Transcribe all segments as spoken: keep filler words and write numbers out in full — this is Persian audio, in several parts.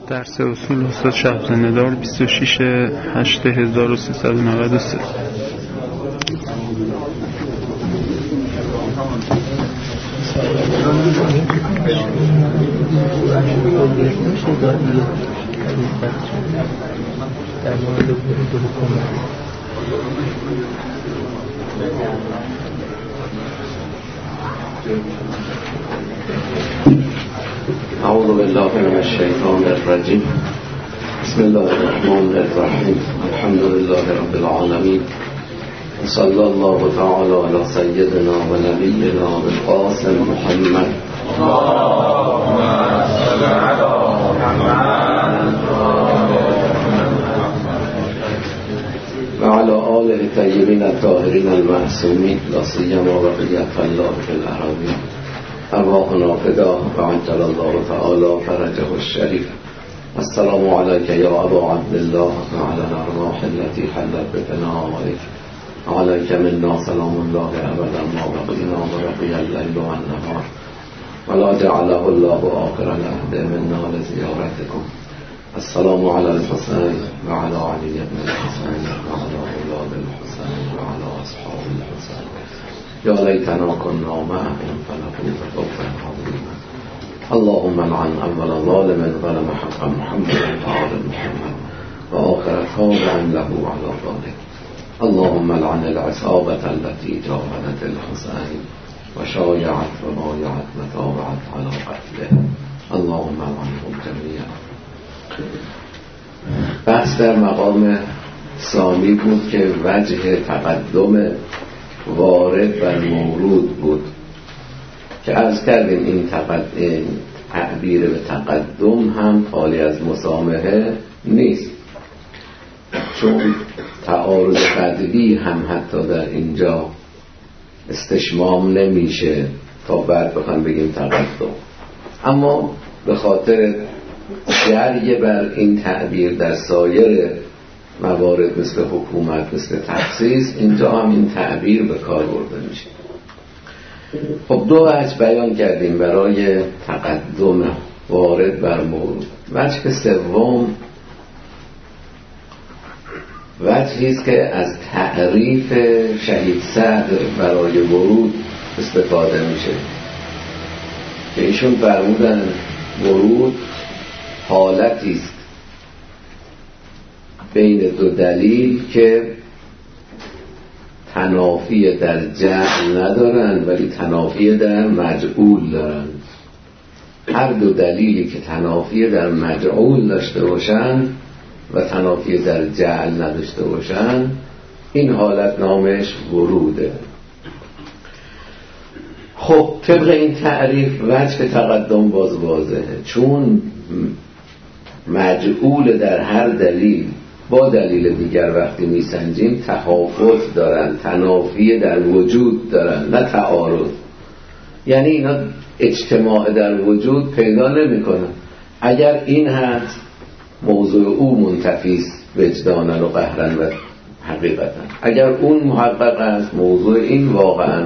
درس اصول استاد شهبزاده دار بیست و شش هشت هزار و سیصد و نود و سه. اعوذ بالله من الشیطان الرجیم. بسم الله الرحمن الرحیم. الحمد لله رب العالمین. صلی الله تعالی علی سیدنا و نبینا القاسم محمد اللهم صل علی محمد و علی آله الطیبین الطاهرین المعصومین لا سیما بقیة الله فی الأراضین. ارواحنا فدا و عجل الله تعالی فرجه الشریف. السلام علیک یا ابا عبدالله و علی الارواح التي حلت بفنائک. علیک منا سلام الله ابدا ما بقینا و بقی اللیل و النهار ولا جعله الله آخر العهد منا لزیارتکم. السلام علی الحسین و علی علی بن الحسین و علی اولاد الحسین و علی اصحاب الحسین. یا لیتنا کنا معهم فنفوز فوزا عظیما. اللهم لعن اول ظالم ظلم حق محمد و آل محمد و آخر تابع له علی ذلك. اللهم لعن العصابة التي جاهدت الحسين وشايعت وبايعت وتابعت على قتله. اللهم لعنهم جميعا. بحث در مقام ثانی بود که وجه تقدم وارد بر مورود بود که عرض کردیم این تقدم تعبیر به تقدم هم خالی از مسامحه نیست، چون تعارض قدری هم حتی در اینجا استشمام نمیشه تا بعد بخوام بگیم تقدم. اما به خاطر جری بر این تعبیر در سایر موارد مثل حکومت، مثل تخصیص، اینجا هم این تعبیر به کار برده میشه. خب دو وجه بیان کردیم برای تقدم وارد بر مورد. وجه سوم وجهی است که از تعریف شهید صدر برای ورود استفاده میشه که ایشون فرمودن ورود حالتی است بین دو دلیل که تنافی در جعل ندارن ولی تنافی در مجعول دارن. هر دو دلیلی که تنافی در مجعول داشته باشن و تنافی در جعل نداشته باشن، این حالت نامش وروده. خب طبق این تعریف وجه تقدم باز واضحه، چون مجعول در هر دلیل با دلیل دیگر وقتی میسنجیم تحافظ دارن، تنافی در وجود دارن، نه تعارض. یعنی اینا اجتماع در وجود پیدا نمی کنن. اگر این هست موضوع او منتفیست وجدانا و قهرا و حقیقتا، اگر اون محقق است موضوع این واقعا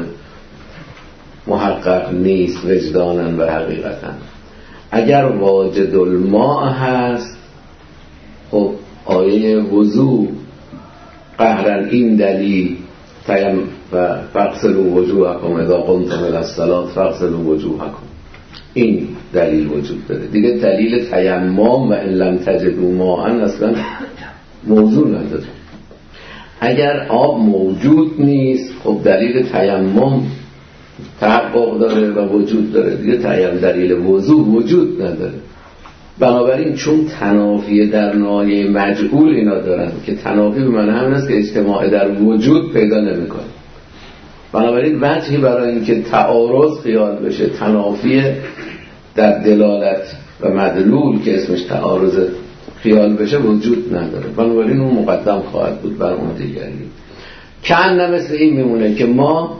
محقق نیست وجدانا و حقیقتا. اگر واجد الماء هست، خب آیه وضوع قهرا این دلیل تیم و فغسلوا وجوهکم اذا قمتم الی الصلاة فغسلوا وجوهکم، این دلیل وجود داره دیگه. دلیل تیمم و ان لم تجدوا ماء اصلا موضوع نداره. اگر آب موجود نیست، خب دلیل تیمم تحقق داره و وجود داره دیگه. تیمم دلیل وضوع وجود نداره. بنابراین چون تنافی در ناحیه مجعول اینا دارن که تنافی به معنی همین است که اجتماع در وجود پیدا نمی‌کنه، بنابراین وجهی برای اینکه تعارض خیال بشه، تنافی در دلالت و مدلول که اسمش تعارض خیال بشه وجود نداره. بنابراین اون مقدم خواهد بود بر اون دیگری. کأن مثل این میمونه که ما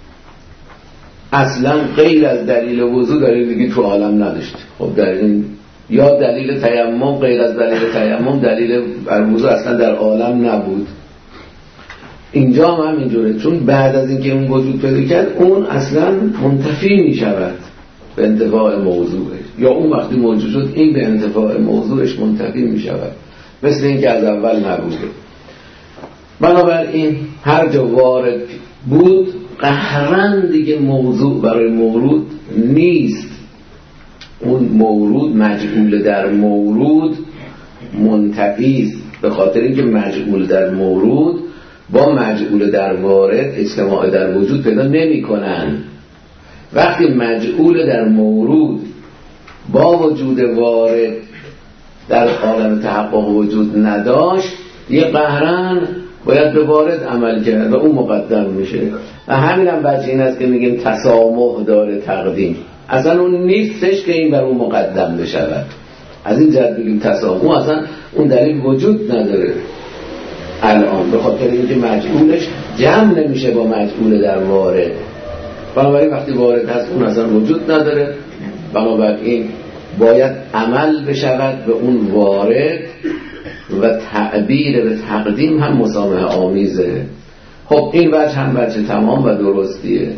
اصلا غیر از دلیل وضو دلیل دیگه تو عالم نداشتیم. خب در این یا دلیل تیمم غیر از دلیل تیمم دلیل بر وضو اصلا در عالم نبود. اینجا هم همینجوره، چون بعد از اینکه اون وجود پیدا کرد اون اصلا منتفی می شود به انتفاع موضوعش. یا اون وقتی موجود شد این به انتفاع موضوعش منتفی می شود، مثل این که از اول نبوده. بنابراین هر جا وارد بود قهرن دیگه موضوع برای مورود نیست. اون مورود مجعول در مورود منتفی است، به خاطر اینکه مجعول در مورود با مجعول در وارد اجتماع در وجود پیدا نمی کنن. وقتی مجعول در مورود با وجود وارد در عالم تحقق وجود نداشت، یه قهرن باید به وارد عمل کرد و اون مقدم میشه. و همین هم وجه این است که میگیم تسامح داره تقدیم، اصلا اون نیستش که این بر اون مقدم بشود. از این جهت بگیم تسامح، اصلا اون دلیل وجود نداره الان، به خاطر اینکه مجعولش جمع نمیشه با مجعول در وارد. بنابراین وقتی وارد هست اون اصلا وجود نداره، بنابراین باید عمل بشود به اون وارد و تعبیر به تقدیم هم مسامحه آمیزه. خب این وجه هم وجه تمام و درستیه. درسته؟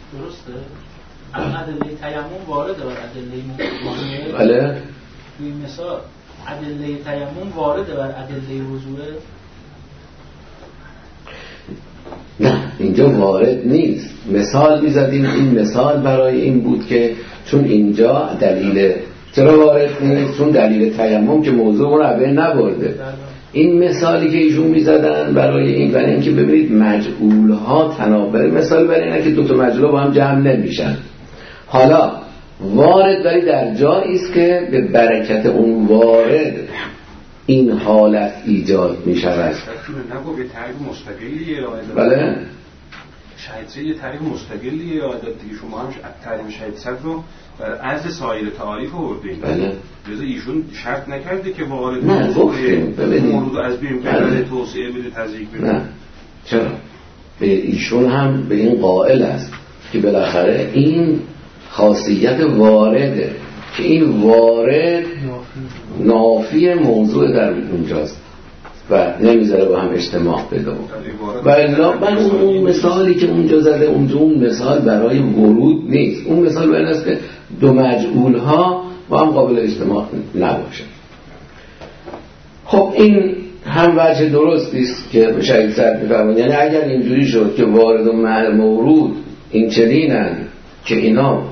ادله تیمم وارده بر ادله مانعه. بله. توی مثال ادله تیمم وارده بر ادله وضوعه. نه اینجا وارد نیست. مثال میزدیم، این مثال برای این بود که چون اینجا دلیل چرا وارد نیست؟ چون دلیل تیمم که موضوع رو به نبرده. این مثالی که ایشون میزدن برای این برای اینکه ببینید مجعول ها تناوب، مثال برای اینه که دو تا مجعول با هم جمع نمیشن. حالا وارد ولی در جایی است که به برکت اون وارد این حالت ایجاد میشود. نگو به تعریف مستقلیه. بله شاید یه تعریف مستقلیه عادت دیگه. شما هم تعریف شاید صد رو بر عرض سایر تعاریف آوردین. بله. لذا ایشون شرط نکرده که وارد نه گفتیم ببینید مورد از بیم کردن توسعه بده تزریق بده. نه چرا؟ به ایشون هم به این قائل است که بالاخره این خاصیت وارده که این وارد نافی موضوع در اونجاست و نمیذاره با هم اجتماع پیدا کنه. و الا من اون مثالی که اونجا زده اونجا اون مثال برای ورود نیست. اون مثال برای است که دو مجعول ها با هم قابل اجتماع نباشه. خب این هم وجه درستی است که شهید صدر می‌فرمایند. یعنی اگر اینجوری شد که وارد و مورود این چنینن که اینا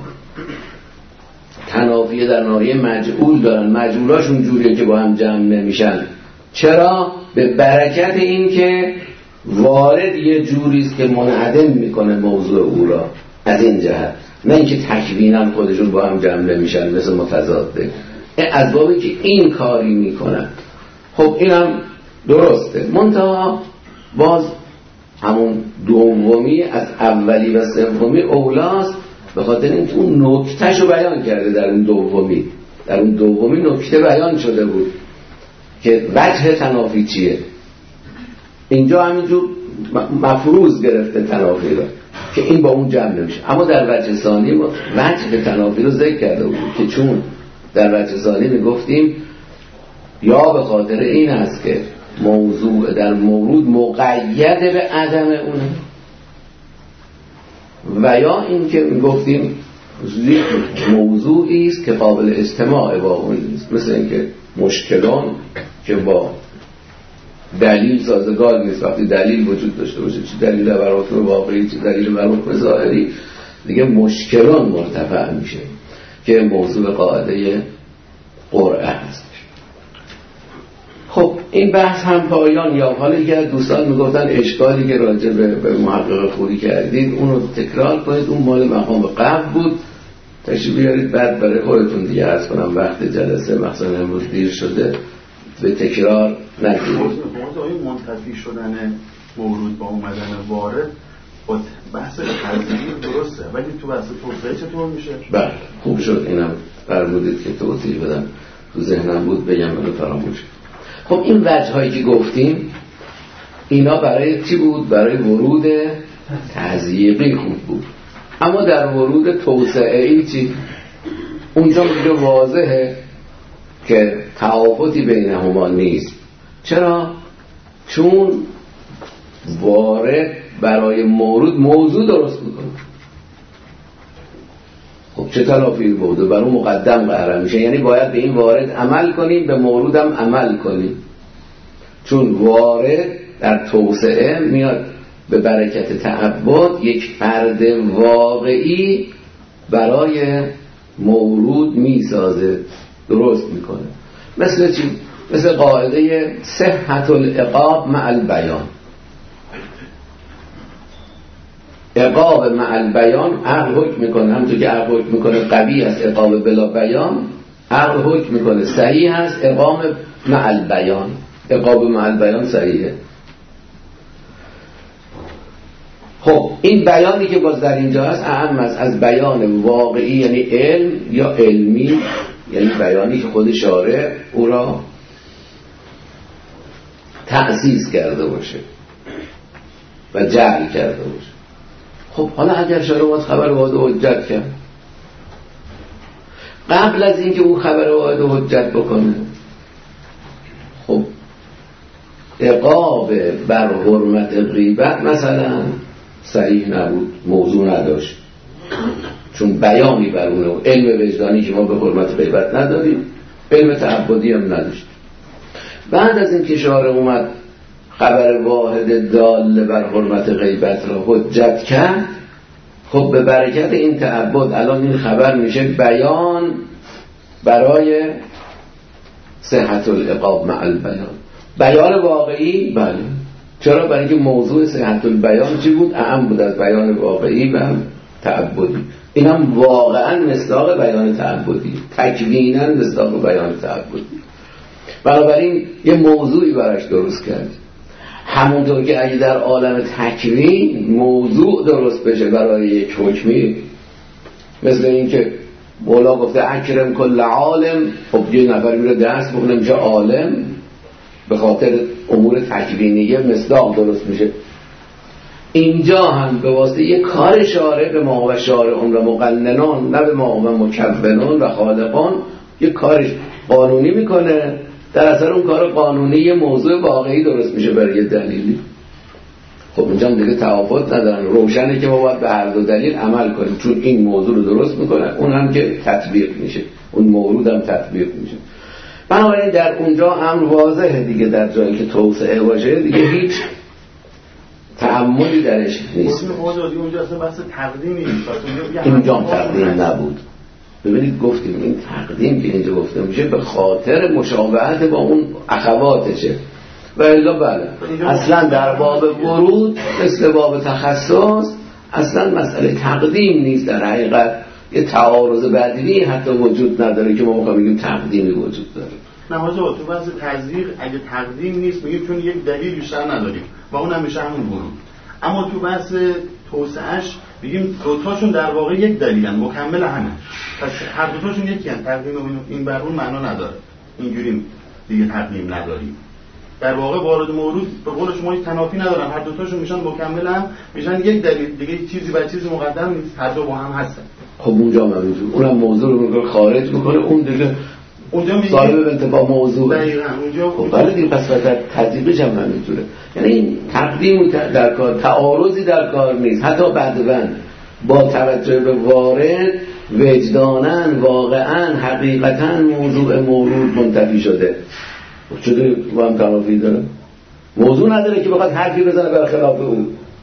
تنافیه در ناحیه مجعول دارن، مجعولاشون جوریه که با هم جمع نمیشن. چرا؟ به برکت این که وارد یه جوریست که منعدم میکنه موضوع او را، از این جهت، نه اینکه تکویناً خودشون با هم جمع نمیشن مثل متضاده، از بابی که این کاری میکنن. خب اینم درسته، منتها باز همون دومی از اولی و سومی اولاست، به خاطر اینکه اون نکتهشو بیان کرده. در اون دومی در اون دومی نکته بیان شده بود که وجه تنافی چیه. اینجا همینجور مفروض گرفته تنافی رو که این با اون جمع نمیشه، اما در وجه ثانی وجه تنافی رو ذکر کرده بود که چون در وجه ثانی میگفتیم یا به خاطر این است که موضوع در مورود مقید به عدم اونه، و یا این که میگفتیم موضوعی است که قابل استماع با اون نیست، مثل اینکه مشکلان که با دلیل سازگار نیست. وقتی دلیل وجود داشته باشه، چه دلیل بر حکم واقعی چه دلیل بر حکم ظاهری، دیگه مشکلان مرتفع میشه که موضوع قاعده قرعه هست. خب این بحث هم پایان یافت. حالا که دوستان میگفتن اشکالی که راجع به محقق خوری کردید اون رو تکرار کنید، اون مال مقام قبل بود، تشریف بیارید بعد برای خودتون دیگه عرض کنم وقت جلسه مثلا امروز دیر شده به تکرار نگیرید. موضوع منتفی شدن مورود با اومدن وارد با بحث تزریق درسته، ولی تو بحث توسعه چطور میشه؟ بله خوب شد اینم فرمودید که توضیح بدم، تو ذهنم بود بگم ولی فراموش. خب این وجه هایی که گفتیم اینا برای چی بود؟ برای ورود تزریقی خوب بود. اما در ورود توسعه‌ای چی؟ اونجا میگه واضحه که تفاوتی بینهما نیست. چرا؟ چون وارد برای مورود موضوع درست میکنه. خب چه تلافی بوده بر اون مقدم قرار میشه، یعنی باید به این وارد عمل کنیم، به مورودم عمل کنیم، چون وارد در توسعه میاد به برکت تعبد یک فرد واقعی برای مورود میسازه، درست میکنه. مثل چی؟ مثل قاعده صحت العقاب مع البیان. عقاب مع البیان عقل حکم میکنه، همونطور که عقل حکم میکنه قوی است عقاب بلا بیان، عقل حکم میکنه صحیح است عقاب مع البیان، عقاب مع البیان صحیحه. خب این بیانی که باز در اینجا هست اهم است از بیان واقعی یعنی علم یا علمی، یعنی بیانی که خود شارع او را تأسیس کرده باشه و جعل کرده باشه. خب حالا اگر شارع باید خبر واحد حجت کرد، قبل از اینکه او خبر واحد حجت بکنه، خب عقاب بر حرمت غیبت مثلا صحیح نبود، موضوع نداشت، چون بیانی بر اونه، علم وجدانی که ما به حرمت غیبت نداریم، علم تعبدی هم نداشت. بعد از این که شارع اومد خبر واحد دال بر حرمت غیبت را حجت کرد، خب به برکت این تعبد الان این خبر میشه بیان برای صحت العقاب مع البیان. بیان واقعی، بله. چرا؟ برای اینکه موضوع صحت البیان چی بود؟ اهم بود از بیان واقعی و تعبدی. این هم واقعا مصداق بیان تعبدی، تکوینا مصداق بیان تعبدی. بنابراین یه موضوعی براش درست کرد. همونطور که اگه در عالم تکوین موضوع درست بشه برای یک حکمی، مثل این که مولا گفته اکرم کل عالم، خب یه نفر میره درس بخونه میشه عالم، به خاطر امور تکوینیه مصداق درست میشه. اینجا هم به واسطه یک کار شارع به ما و شارعون و مقننان، نه به ما و مکونون و خالقان، یک کار قانونی میکنه، در اثر اون کار قانونی موضوع واقعی درست میشه برای یه دلیلی. خب اونجا دیگه توافت ندارن، روشنه که ما باید به هر دو دلیل عمل کنیم، چون این موضوع رو درست میکنه، اون هم که تطبیق میشه، اون مورود هم تطبیق میشه. بنابراین در اونجا امر واضحه دیگه، در جایی که توسعه باشه دیگه هیچ تعملی درش نیست. اونجا اصلا بحث تقدیمی نیست، اینجا هم تقدیم نبود. ببینید گفتیم این تقدیم که اینجا گفته میشه به خاطر مشابهت با اون اخواتشه، و الا بله اصلا در باب ورود مثل باب تخصص اصلا مسئله تقدیم نیست. در حقیقت یه تعارض بدیهی حتی وجود نداره که ما میخوایم بگیم تقدیمی وجود داره. نه حاجا، تو بحث تزریق اگه تقدیم نیست میگیم چون یک دلیل بیشتر نداریم و اونم میشه همون ورود. اما تو بحث توسعه‌اش میگیم دوتاشون در واقع یک دلیلن، مکمل همه، پس هر دوتاشون یکی هستن. تقدیم این بر اون معنا نداره، اینجوری دیگه تقدیم نداریم. در واقع وارد مورود به قول شما تنافی ندارن، هر دوتاشون میشن مکمل هم، میشن یک دلیل دیگه، چیزی بر چیزی مقدم نیست، هر دو با هم هستن. خب اونجا هم همینجور، اونم موضوع رو میگه خارج میکنه، اون دیگه اونجا صاحب انتفاع موضوع. دقیقاً اونجا خب ولی دیگه پس در تطبیقش هم همینجوره، یعنی این تقدیم در کار، تعارضی در کار نیست. حتی بعداً با توجه به وارد وجداناً واقعاً حقیقتاً موضوع مورود منتفی شده. چطوری با هم تنافی داره؟ موضوع نداره که بخواد حرفی بزنه برخلاف اون.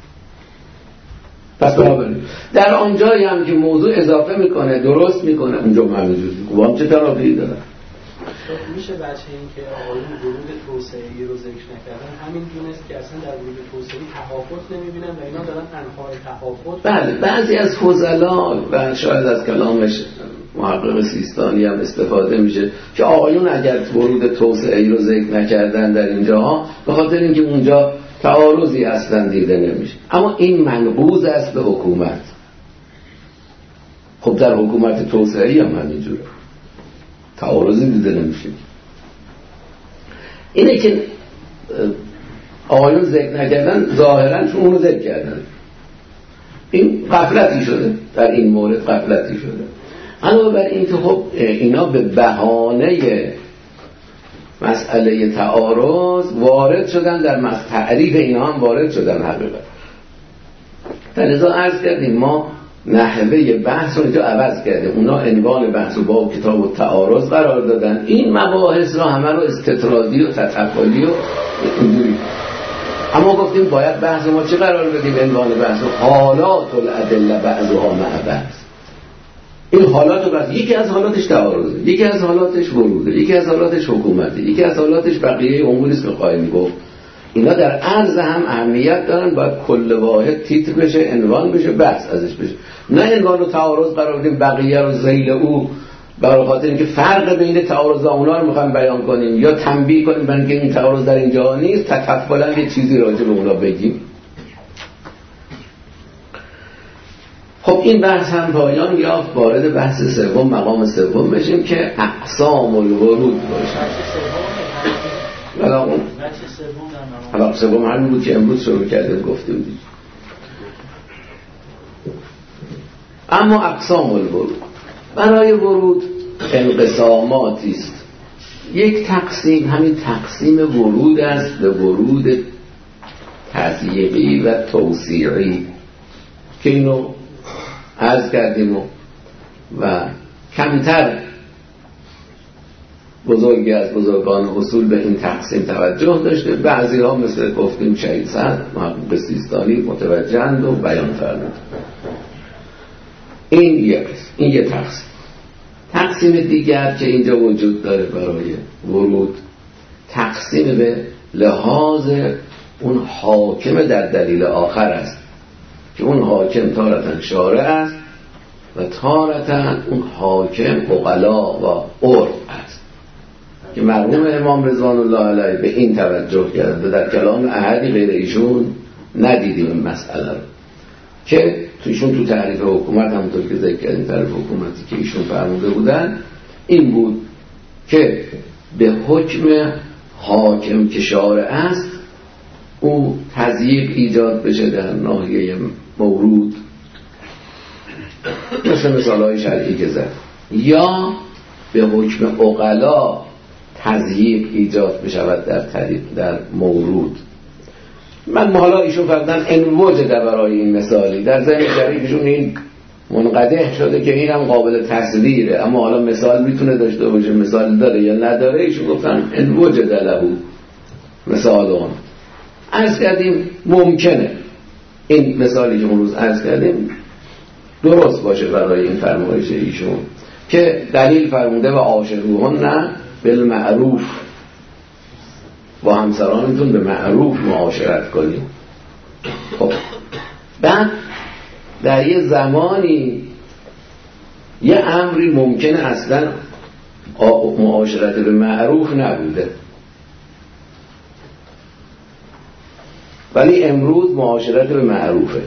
پس بنابراین در آنجایی هم که موضوع اضافه میکنه، درست میکنه، اونجا هم همینجوری با هم چه تنافی داره؟ میشه بچه این که آقایون ورود توسعه‌ای رو ذکر نکردن همین دونست که اصلا در ورود توسعه‌ای تفاوت نمیبینن و اینا دارن انواع تفاوت. بله بعضی از فضلا و شاید از کلامش محقق سیستانی هم استفاده میشه که آقایون اگر ورود توسعه‌ای رو ذکر نکردن در اینجاها به خاطر اینکه اونجا تعارضی اصلا دیده نمیشه، اما این منقوض است به حکومت. خب در حکومت توسعه‌ای هم همینجوره، تعارضی دیده نمیشه. اینه که آقایون ذکر نکردن ظاهرا چون اونو ذکر کردن، این غفلتی شده، در این مورد غفلتی شده. علاوه بر این که خب اینا به بهانه مسئله تعارض وارد شدن، در تعریف اینا هم وارد شدن حقیقت. لذا عرض کردیم ما نحوه بحث رو اینجا عوض کرده. اونا عنوان بحث رو با کتاب و تعارض قرار دادن، این مباحث رو همه رو استطرادی و تطفلی و اینجوری. اما گفتیم باید بحث ما چه قرار بدیم؟ عنوان بحث رو حالات الادله بعضها مع بعض. این حالات رو بحث، یکی از حالاتش تعارضه، یکی از حالاتش وروده، یکی از حالاتش حکومته، یکی از حالاتش بقیه اموری است که قائل گفت. اینا در عرض هم اهمیت دارن، باید کل واحد تیتر بشه، عنوان بشه، بحث ازش بشه. نه عنوان رو تعارض قرار بدیم بقیه رو ذیل او، برای خاطر اینکه فرق بین تعارض اونا رو میخوایم بیان کنیم یا تنبیه کنیم برای اینکه این تعارض در اینجا نیست، تطفلا یه چیزی راجع به اونا بگیم. خب این بحث هم پایان یافت، وارد بحث سوم، مقام سوم بشیم که اقسام الورود باشه. حالا اون حالا سوم همین بود که امروز شروع کردیم گفتیم دید. اما اقسام الورود، برای ورود انقساماتی است. یک تقسیم، همین تقسیم ورود است به ورود تضییقی و توسیعی که اینو عرض کردیم و, و کمتر بزرگی از بزرگان اصول به این تقسیم توجه داشته. بعضی ها مثل گفتیم شهید سعد محقق سیستانی متوجهند و بیان فرمود. این یک این یک تقسیم. تقسیم دیگر که اینجا وجود داره برای ورود، تقسیم به لحاظ اون حاکم در دلیل آخر است که اون حاکم تارتاً شارع است و تارتاً اون حاکم عقلا و عرف است که مرحوم امام رضوان الله علیه به این توجه کرد و در کلام احدی غیر ایشون ندیدیم این مسئله رو که تویشون تو تعریف حکومت همونطور که ذکر کردیم، تعریف حکومتی که ایشون فرموده بودن این بود که به حکم حاکم که شارع است او تضییق ایجاد بشه در ناحیه مورود، مثل مثالهای شرعی که زد، یا به حکم عقلا تضییق ایجاد بشود در طریق در مورود. من حالا ایشون فرمودن ان وجد برای این مثالی در ذهن شریفشون این منقدح شده که اینم قابل تصویره، اما حالا مثال میتونه داشته باشه، مثال داره یا نداره. ایشون گفتن ان وجد له مثال اون. عرض کردیم ممکنه این مثالی که امروز عرض کردیم درست باشه برای این فرمایش ایشون که دلیل فرموده و عاشروهن بالمعروف، با همسرانتون به معروف معاشرت کنید. خب بعد در یه زمانی یه امری ممکنه اصلا معاشرت به معروف نبوده، ولی امروز معاشرت به معروفه.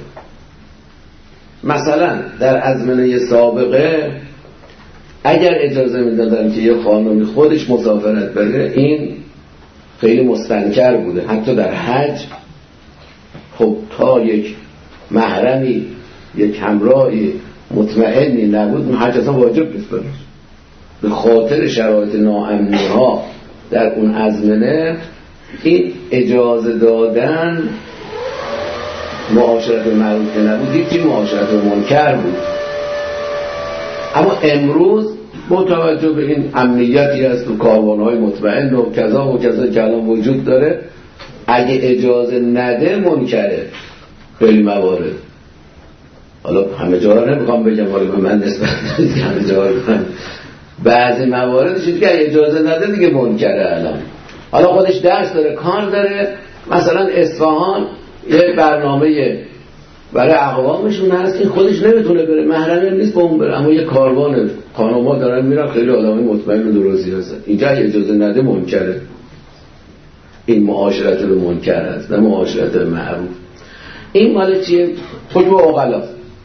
مثلا در ازمنه سابقه اگر اجازه میدادن که یه خانمی خودش مسافرت بره این خیلی مستنکر بوده، حتی در حج. خب تا یک محرمی یک همراهی مطمئنی نبود حج اصلا واجب نیست براش. به خاطر شرایط ناامنی ها در اون ازمنه این اجازه دادن معاشرت معروف نبود، هیچی معاشرت منکر بود. اما امروز با توجه به این امنیتی هست و کاروان‌های مطمئن و کذا و کذا که الان وجود داره، اگه اجازه نده منکره خیلی موارد. حالا همه جا رو نمیخوام بگم، ولی من نسبت همه جا رو بگم، بعضی مواردش که اگه اجازه نده دیگه منکره. الان حالا خودش درس داره، کار داره، مثلا اصفهان یه برنامه برای اقوامشون هست، این خودش نمیتونه بره، محرم نیست با اون بره، اما یه کاروان خانوما دارن میرن، خیلی آدمای مطمئن و درستی هستن. اینجا اجازه نده منکره. این معاشرت به منکر است، نه معاشرت به معروف. این مال چیه؟ حکم عقلا.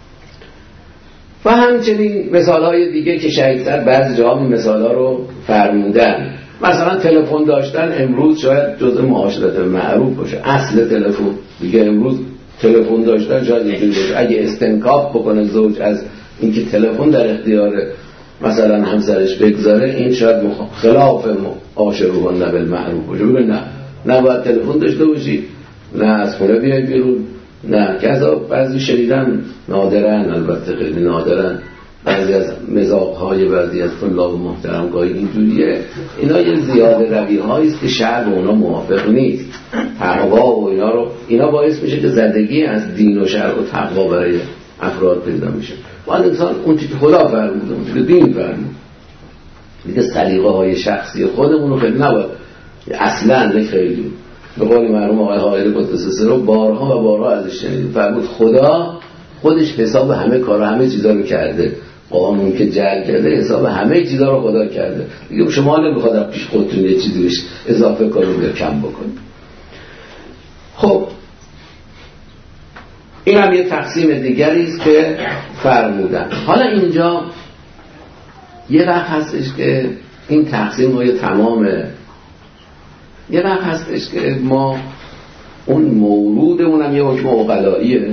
و همچنین مثالهای دیگه که شهید سر بعضی جاها این مثالها رو فرمودن. مثلا تلفن داشتن امروز شاید جزء معاشرت به معروف باشه، اصل تلفن دیگه. امروز تلفن داشتن شاید اینجوری باشه اگه استنکاف بکنه زوج از اینکه تلفن در اختیار مثلا همسرش بگذاره، این شاید خلاف عاشروهن بالمعروف باشه. بگه نه، نه باید تلفن داشته باشی، نه از خونه بیای بیرون، نه کذا بعضی شنیدم نادرن، البته خیلی نادرن، بعضی از مذاق‌های بعضی از طلاب محترم گاهی اینجوریه. اینا یه زیاده روی هایی است که شرع با اونا موافق نیست. تقوا و اینا رو اینا باعث میشه که زدگی از دین و شرع و تقوا برای افراد پیدا میشه. باید انسان اون چیزی که خدا فرموده، اون چیزی که دین فرموده، دیگه سلیقه های شخصی خودمون رو خیلی نباید اصلا نه خیلی. به قول مرحوم آقای حائری قدس سره بارها و بارها ازش شنیدیم فرمود خدا خودش حساب همه کارا همه چیزا رو کرده، قانون که جعل کرده حساب همه چیزا رو خدا کرده، دیگه شما نمیخواد از پیش خودتون یه چیزی بهش اضافه کنید یا کم بکنید. خب این هم یه تقسیم دیگری است که فرمودن. حالا اینجا یه وقت هستش که این تقسیم های تمامه، یه وقت هستش که ما اون مورودمون هم یه حکم عقلاییه.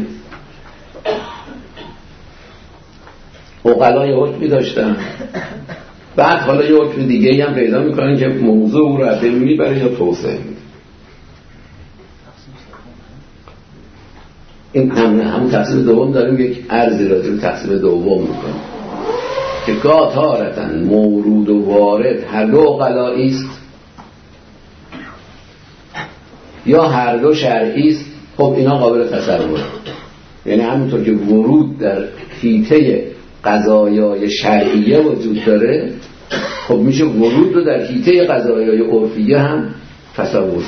عقلای حکمی داشتن، بعد حالا یه حکم دیگه هم پیدا میکنن که موضوع او رو عدل میبره یا توسعه میده. این همون همون تقسیم دوم داریم، یک عرضی راجع به تقسیم دوم میکنیم که گاه تارتن مورود و وارد هر دو عقلایی است یا هر دو شرعی است. خب اینا قابل تصور، یعنی همونطور که ورود در حیطه قضایای شرعیه وجود داره، خب میشه ورود رو در حیطه قضایای عرفیه هم تصور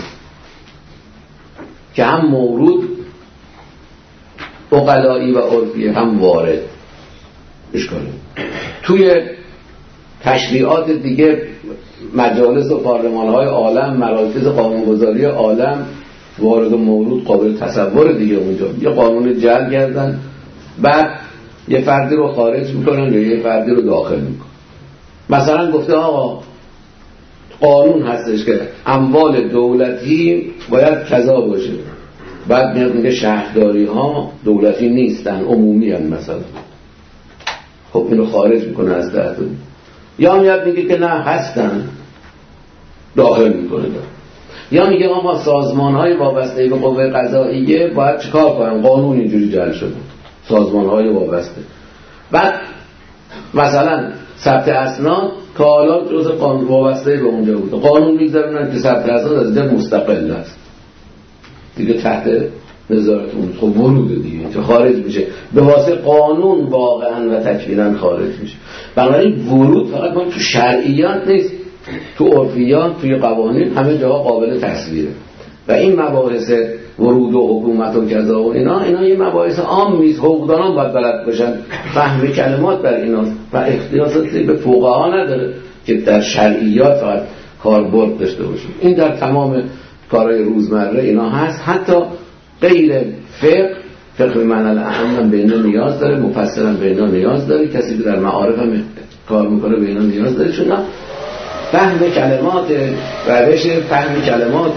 که هم مورود عقلایی و عرفیه هم وارد. اشکاله توی تشریعات دیگه مجالس و پارلمان‌های عالم، مراکز قانونگذاری عالم، وارد و مورود قابل تصور دیگه. اونجا یه قانون جعل کردن، بعد یه فردی رو خارج میکنن یا یه فردی رو داخل میکنن. مثلا گفته آقا قانون هستش که اموال دولتی باید کذا باشه، بعد میاد میگه شهرداری ها دولتی نیستن، عمومی هن مثلا. خب اینو خارج میکنه از ده. یا میاد میگه که نه هستن، داخل میکنه ده. یا میگه آقا سازمان های وابسته به قوه قضاییه باید چیکار کنن، قانون اینجوری جعل شده، سازمان های وابسته. بعد مثلا ثبت اسناد که حالا جز قانون وابسته به اونجا بوده، قانون میگذارن که ثبت اسناد از اینجا مستقل است دیگه، تحت نظارت اون. خب ورود دیگه که خارج میشه به واسه قانون واقعا و تکوینا خارج میشه. بنابراین ورود فقط ما تو شرعیات نیست، تو عرفیات، توی قوانین، همه جاها قابل تصویره. و این مباحث ورود و حکومت و کذا و اینا اینا یه مباحث عام نیست، حقوقدانان باید بلد باشن، فهم کلمات بر اینا و اختصاصی به فقها نداره که در شرعیات فقط کاربرد داشته باشه. این در تمام کارهای روزمره اینا هست، حتی غیر فقه، فقه معنی اهم به اینا نیاز داره، مفسرم به اینا نیاز داره، کسی که در معارف هم کار میکنه به اینا نیاز داره، چون فهم کلمات، روش فهم کلمات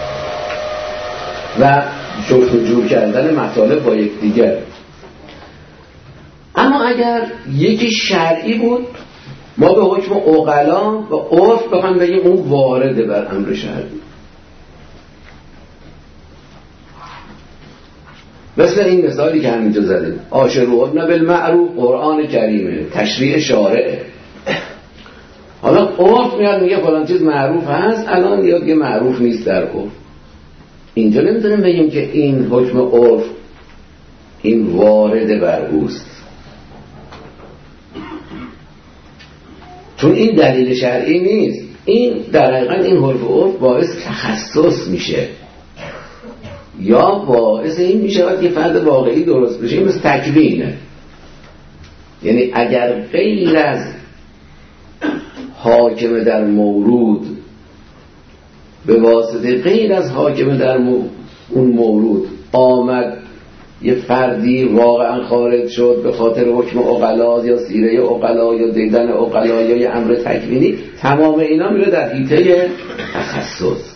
و شرح و جور کردن مطالب با یکدیگر. اما اگر یکی شرعی بود، ما به حکم عقلا و عرف بخوام بگیم اون وارده بر امر شرعی. مثل این مثالی که همینجا زدیم، عاشروهن بالمعروف، قرآن کریمه، تشریع شارعه. حالا عرف میاد میگه فلان چیز معروف هست، الان میاد که معروف نیست در عرف. اینجا نمیتونیم بگیم که این حکم عرف این وارد بر اوست، چون این دلیل شرعی نیست. این در حقیقت این حکم عرف باعث تخصص میشه یا باعث این میشه که فرد واقعی درست بشه. این مثل تکوینه، یعنی اگر غیر از حاکم در مورود، به واسطه غیر از حاکم در مو... اون مورود آمد یه فردی واقعا خارج شد به خاطر حکم عقلا یا سیره عقلا یا دیدن عقلا یا یه امر تکوینی، تمام اینا میره در حیطه تخصص.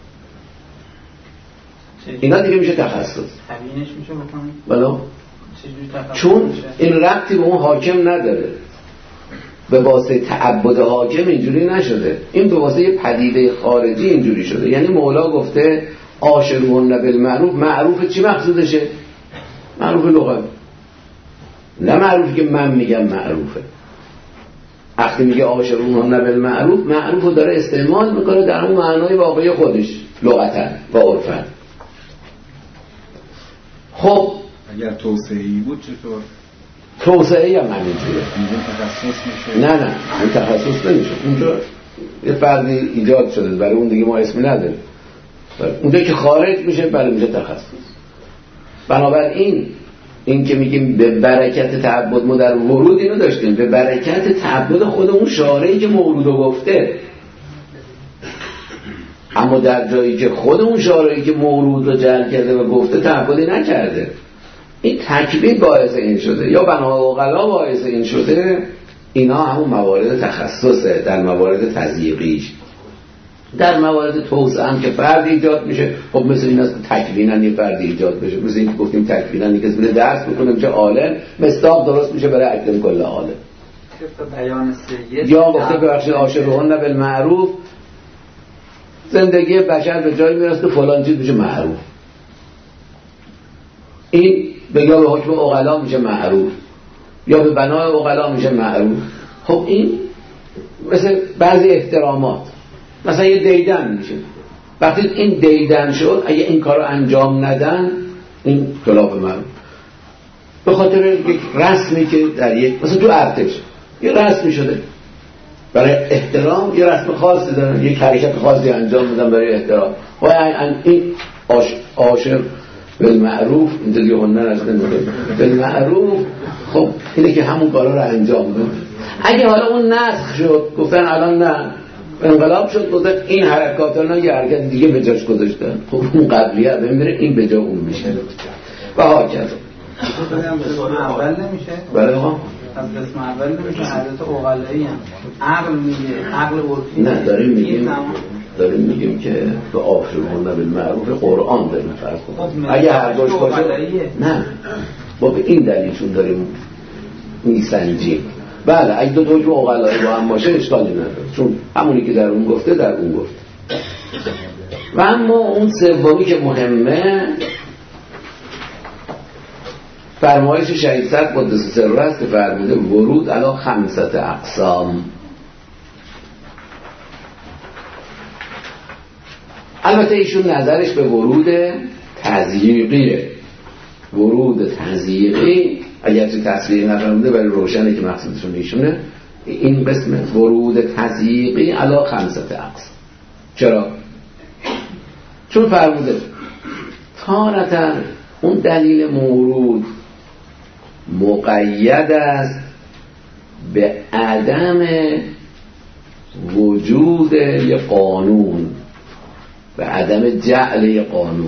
اینا دیگه میشه تخصص. تبیینش میشه بکنیم؟ بلا چون این ربطی به اون حاکم نداره، به واسطه تعبد حاکم اینجوری نشده، این به واسطه پدیده خارجی اینجوری شده. یعنی مولا گفته عاشروهن بالمعروف، معروف چی مقصودشه؟ معروف لغت، نه معروفی که من میگم معروفه. وقتی میگه عاشرون هم بالمعروف، معروف رو داره استعمال میکنه در اون معنای واقعی خودش لغتا و عرفا. خب اگر توسعه‌ای بود چطور؟ توسعه‌ای هم همینجوره، اینجا تخصص میشه؟ نه نه این تخصص نمیشه. اونجا یه فردی ایجاد شده، برای اون دیگه ما اسمی نداریم. اونجا که خارج میشه برای میشه تخصص. بنابراین این که میگیم به برکت تعبد، ما در ورود اینو داشتیم، به برکت تعبد خود اون شارعی که مورودو گفته. اما در جایی که خود اون شارعی که مورود رو جعل کرده و گفته تعبدی نکرده، این تکبیر باعث این شده یا بنا عقلا باعث این شده. اینا همون موارد تخصصه در موارد تضییقیش. در موارد توسعه هم که فرد ایجاد میشه، خب مثل این است تکوینا یه فرد ایجاد بشه، مثل این که گفتیم تکوینا یه کسی درس بکنه میشه عالم، مصداق درست میشه برای اکرم کل عالم. بیان سید یا گفته ببخشید عاشرون بالمعروف، زندگی بشر به جایی میرسه که فلان چیز میشه معروف. این به یا به حکم عقلا میشه معروف یا به بنای عقلا میشه معروف. خب این مثل بعضی احترامات، مثلا یه دیدن میشه، وقتی این دیدن شد اگه این کار رو انجام ندن این خلاف معروف. به خاطر یک رسمی که در یک مثلا تو ارتش یه رسمی شده برای احترام، یه رسم خاصی دارن، یک حرکت خاصی انجام میدن برای احترام. و این عاشر بالمعروف اینجا دیگه هنر از نمیده بالمعروف، خب اینه که همون کارا رو انجام بده. اگه حالا اون نسخ شد گفتن الان نه انقلاب شد گفتن این حرکات ها یه حرکت دیگه به جاش گذاشتن، خب اون قبلیه بمیره این به جا اون میشه و ها کرد. اول نمیشه؟ بله ها از قسم اول نمیشه، حضرت اقلایی هم عقل میگه، عقل عرفی. نه داریم میگیم داریم میگیم که به عاشرون بالمعروف قرآن داریم فرض کنیم. اگه هر دوش باشه نه با به این دلیلشون داریم میسنجیم. بله اگه دو دوش اقلایی با هم باشه اشکالی نداره، چون همونی که در اون گفته در اون گفته. و اما اون سومی که مهمه، فرمایش شهید صدر قدس سره است که فرموده ورود علی خمسة اقسام. البته ایشون نظرش به ورود تضییقیه. ورود تضییقی اگرچه تصریح نفرموده ولی روشنه که مقصودشون ایشونه. این قسم ورود تضییقی علی خمسة اقسام. چرا؟ چون فرموده تارتاً اون دلیل مورود مقید است به عدم وجود یه قانون، به عدم جعل یه قانون،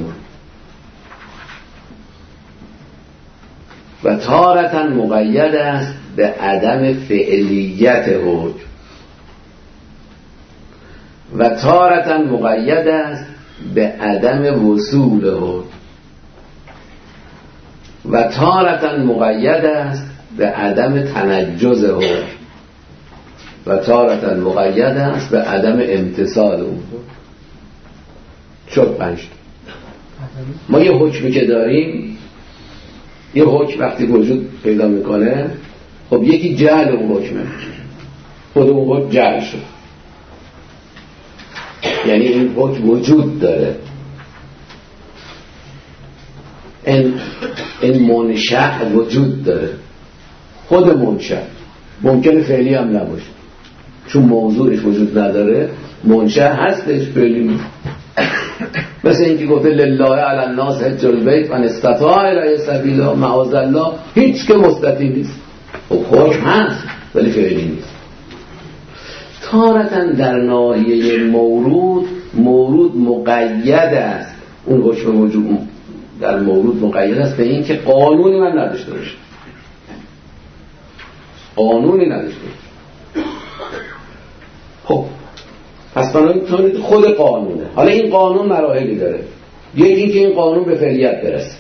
و تارتاً مقید است به عدم فعلیت حکم، و تارتاً مقید است به عدم وصول حکم، و تارتاً مقید است به عدم تنجز حکم، و تارتاً مقید است به عدم امتصال اون. شد پنج. ما یه حکمی که داریم، یه حکم وقتی وجود پیدا میکنه، خب یکی جعل اون حکمه، خود اون حکم جعل شد، یعنی این حکم وجود داره. این این منشأ وجود داره، خود منشأ ممکنه فعلی هم نباشه چون موضوعش وجود نداره، منشأ هستش فعلی نیست. مثل اینکه گفته لله علی الناس حج البیت من استطاع الیه سبیلا، معاذالله هیچ که مستطیع نیست، خب حکم هست ولی فعلی نیست. تارتاً در ناحیه مورود، مورود مقید است، اون حکم وجود در مورود مقید است به این که قانونی من نداشته باشه، قانونی نداشته باشه. خب پس بنابراین خود قانونه. حالا این قانون مراحلی داره، یکی این که این قانون به فعلیت برسه،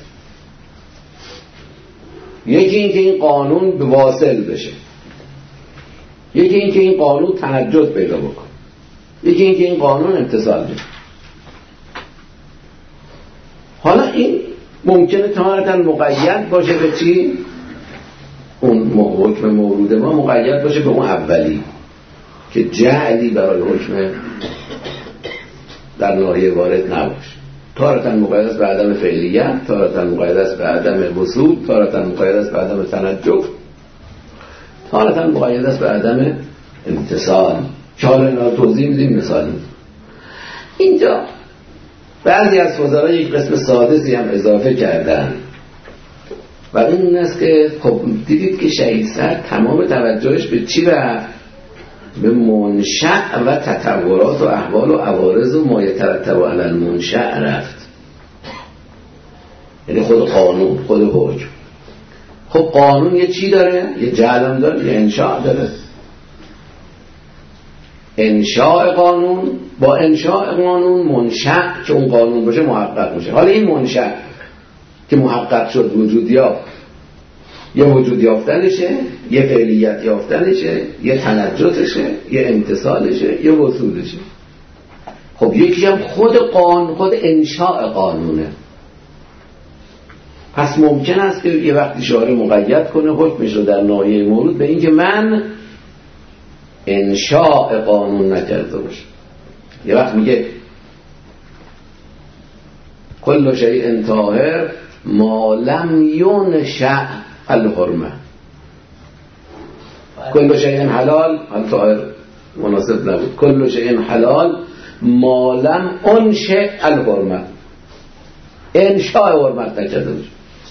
یکی این که این قانون به واصل بشه، یکی این که این قانون تنجد پیدا بکنه، یکی این که این قانون امتصال بشه. حالا این ممکنه تارتاً مقید باشه به چی؟ اون حکم مورود ما مقید باشه به اون اولی که جعلی برای حکم در ناحیه وارد نباشه. تارتاً مقید است به عدم فعلیت، تارتاً مقید است به عدم وصول، تارتاً مقید است به عدم تنجف، تارتاً مقید است به عدم اتصال. چهار اینا رو توضیح میدیم مثال. اینجا بعضی از فضلا یک قسم سادسی هم اضافه کردن و این است که خب دیدید که شهید سر تمام توجهش به چی رفت؟ به منشأ و تطورات و احوال و عوارض و ما یترتب علی المنشأ رفت، یعنی خود قانون، خود حکم. خب قانون یه چی داره؟ یه جعل داره، یه انشاء داره. انشاء قانون با انشاء قانون منشأ که اون قانون باشه محقق میشه. حالا این منشأ که محقق شد وجود یافت، یه وجود یافتنشه، یه فعلیت یافتنشه، یه تنجسشه، یه امتصالشه، یه وصولشه. خب یکی هم خود قانون، خود انشاء قانونه. پس ممکن است که یه وقتی شارع مقید کنه حکمش رو در ناحیه مورود به این که من انشاء قانون نکرده باشه. یه وقت میگه کل شیء طاهر ما لم ینشأ الحرمه، کل شیء حلال الطاهر مناسب نبود، کل شیء حلال ما لم انشأ الحرمه، انشاء حرمت نکرده باشه.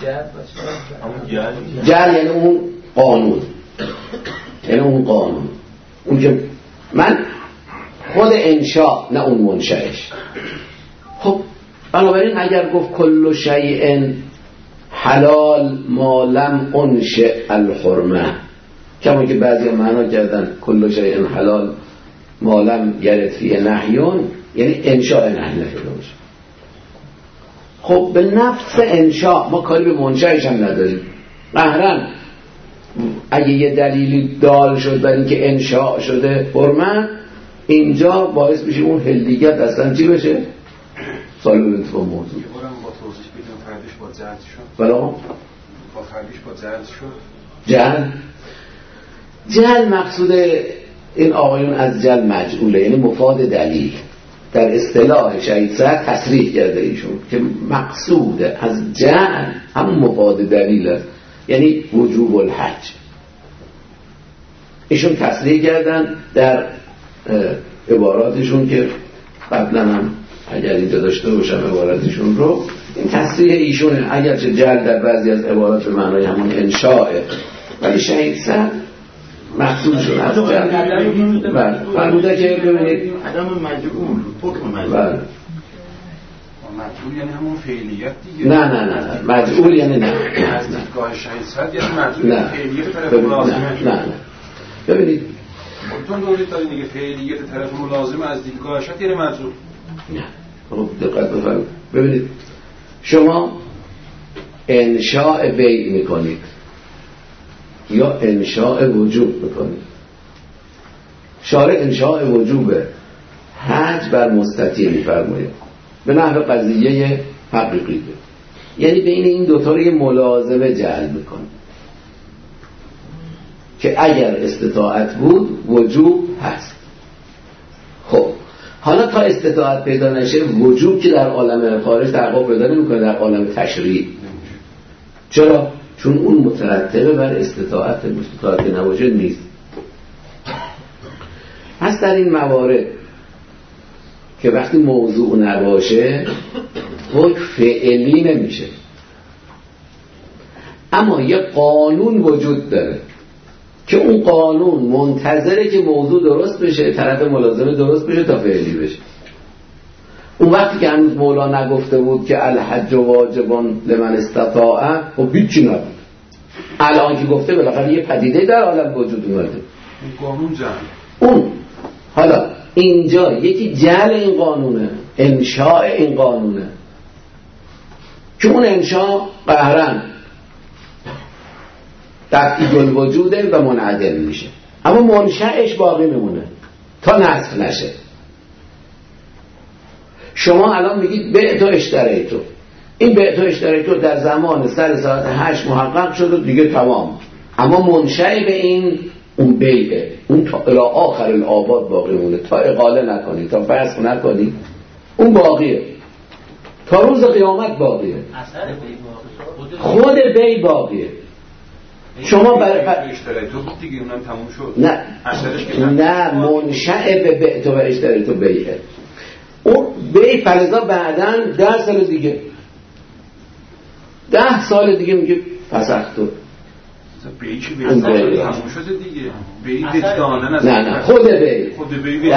جعل یعنی اون قانون، یعنی اون قانون، اون که من خود انشاء نه اون منشأش. خب بنابراین اگر گفت کل شیء حلال ما لم انشأ الحرمه، کما که بعضی معنا کردن کل شیء حلال ما لم یرد فیه نهیون، یعنی انشاء نهی نشده باشه. خب به نفس انشاء ما کاری به منشأش هم نداریم. قهرن اگه یه دلیلی دال شد برای اینکه انشاء شده حرمت، اینجا باعث میشه اون هلیگت اصلا چی بشه؟ سالون تو موضوع با توضیح بدیم فردش با زرد شد. بلا با فردش با زرد شد. جهل جهل مقصود این آقایون از جهل مجعوله، یعنی مفاد دلیل. در اصطلاح شهید سر تصریح کرده ایشون که مقصود از جهل هم مفاد دلیل است، یعنی وجوب الحج. ایشون تصریح کردن در عباراتشون که قبلا هم اگر اینجا داشته باشم عباراتشون رو، این تصریح ایشونه، اگرچه جعل در بعضی از عبارات به معنای همون انشاء، ولی شهید سر مقصودشون از جعل فرموده که ببینید عدم مجعول، حکم مجعول. مجعول یعنی همون فعلیت دیگه. نه نه نه مجعول یعنی نه از دیدگاه شهید سر یعنی مجعول نه. فعلیت طرف نه ملازمه. نه نه ببینید خودتون دارید دارید دیگه فعلیت طرف ملازمه از دیدگاه شهید یعنی مجعول. نه. خب دقت بفرمایید. ببینید شما انشاء بیع میکنید یا انشاء وجوب میکنید. شارع انشاء وجوب حج بر مستطیع میفرماید به نحو قضیه حقیقیه، یعنی بین این دوتا رو یه ملازمه جعل میکنه که اگر استطاعت بود وجوب هست. خب حالا تا استطاعت پیدا نشه وجوب که در عالم خارج تحقق پیدا نمیکنه در عالم تشریع. چرا؟ چون اون مترتبه بر استطاعت، استطاعت نباشه نیست. پس در این موارد که وقتی موضوع نباشه حکم فعلی نمیشه، اما یه قانون وجود داره که اون قانون منتظره که موضوع درست بشه، طرف ملازمه درست بشه تا فعلی بشه. اون وقتی که هنوز مولا نگفته بود که الحج واجبان لمن استطاع، خب هیچی نبود. الان که گفته بالاخره یه پدیده در عالم وجود اومده، این قانون جعل. اون حالا اینجا یکی جعل این قانونه، انشاء این قانونه، که اون انشاء قهرن قطعی الوجوده و منعدم میشه، اما منشأش باقی میمونه تا نسخ نشه. شما الان میگید بعت و اشتریتو، این بیع و اشترای تو در زمان سر ساعت هشت محقق شد و دیگه تمام. اما منشأ به این اون بیعه، اون تا الی آخر الآباد باقی مونه، تا اقاله نکنی، تا فسخ نکنی، اون باقیه تا روز قیامت باقیه. خود بی باقیه. شما برای اشترای تو بود دیگه، اونم تموم شد. نه نه منشأ به بیع و اشترای تو بیعه. اون بی فلزا بعداً ده سال دیگه ده سال دیگه میگه فسخت تو بی چی بی تموم شده دیگه. بی دادن از نه نه خود بی خود بی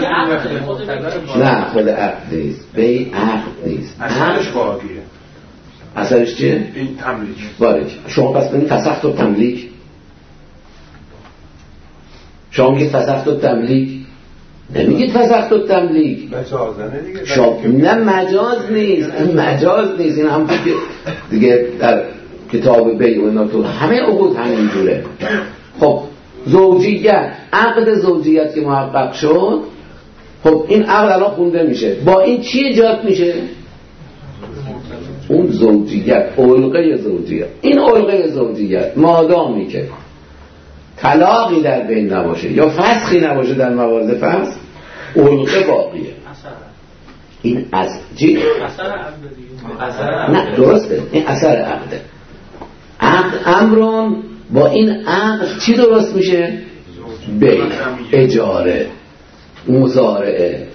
نه خود عقد نیست. بی عقد نیست. اثرش باقیه. اثرش چیه؟ این تملیک. باریک. شما پس ببین فسخت و تملیک، شما میگید فسخت و تملیک، نمیگید فسخت و تملیک. مجازنه دیگه. شما نه مجاز نیست، این مجاز نیست. این هم دیگه در کتاب بیع و اینا تو همه عقود همین جوره. خب زوجیت، عقد زوجیت که محقق شد، خب این عقد الان خونده میشه، با این چی ایجاد میشه؟ اون زوجیت، علقه زوجیت. این علقه زوجیت مادامی که طلاقی در بین نباشه یا فسخی نباشه در موارد فسخ، علقه باقیه. این از چی؟ نه درسته، این اثر عقده. عقد امرون، با این عقد چی درست میشه؟ بیع، اجاره، مزارعه،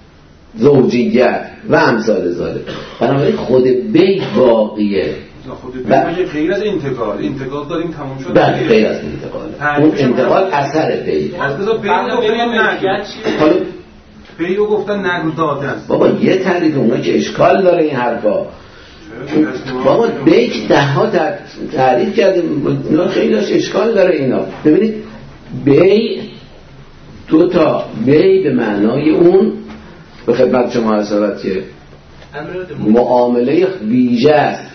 زوجیت و امثال ذالک. بنابراین خود بیع باقیه. خود بیع میگه غیر از انتقال، انتقال داریم تموم شد. بله غیر از انتقال. اون انتقال اثر بیع. از بذار بیع گفتن نگو. حالا بیع رو گفتن نگو دادن. بابا یه تعریف اونا که اشکال داره این حرفا. بابا بیع ده ها تعریف کرده، اینا خیلی داشت اشکال داره اینا. ببینید بیع دو تا، بیع به معنای اون به خدمت شما عرض که معامله ویژه است.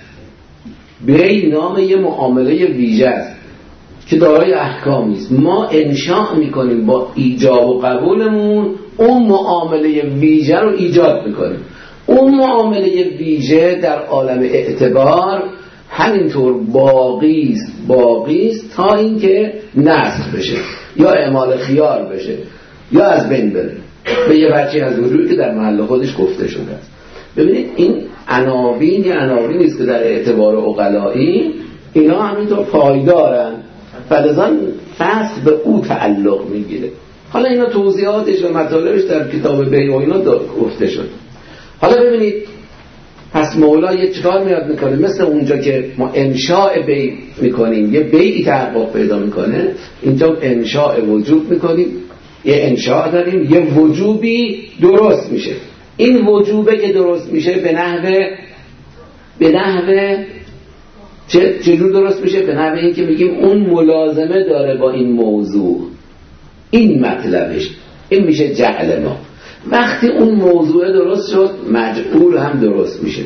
بیع نام یه معامله ویژه است که دارای احکامی است. ما انشاء میکنیم با ایجاب و قبولمون اون معامله ویژه رو ایجاد میکنیم. اون معامله ویژه در عالم اعتبار همینطور باقی است باقی است تا اینکه نسخ بشه یا اعمال خیار بشه یا از بین بره به یه بچه از وجودی که در محل خودش گفته شده است. ببینید این عناوین یه عناوینی است که در اعتبار عقلایی اینا همینطور پایدارن، فلذا فصل به او تعلق میگیره. حالا اینا توضیحاتش و مطالبش در کتاب بیع و اینا گفته شد. حالا ببینید پس مولا یه چکار میاد میکنه، مثل اونجا که ما انشاء بیع میکنیم یه بیعی تحقق پیدا میکنه، اینجا انشاء وجوب میکنیم، یه انشاء داریم، یه وجوبی درست میشه. این وجوبه که درست میشه به نحوه به نحوه چه چجور درست میشه؟ به نحوه این که میگیم اون ملازمه داره با این موضوع، این مطلبش، این میشه جعل ما. وقتی اون موضوع درست شد مجعول هم درست میشه،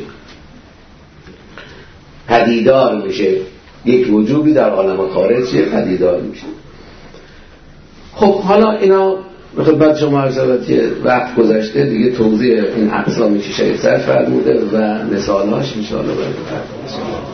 پدیدار میشه، یک وجوبی در عالم خارج پدیدار میشه. خب حالا اینا خدمت شما عرض شود که وقت گذشته دیگه توضیح این اقسام چیشه سر فرموده و مثالهاش ان شاء الله برای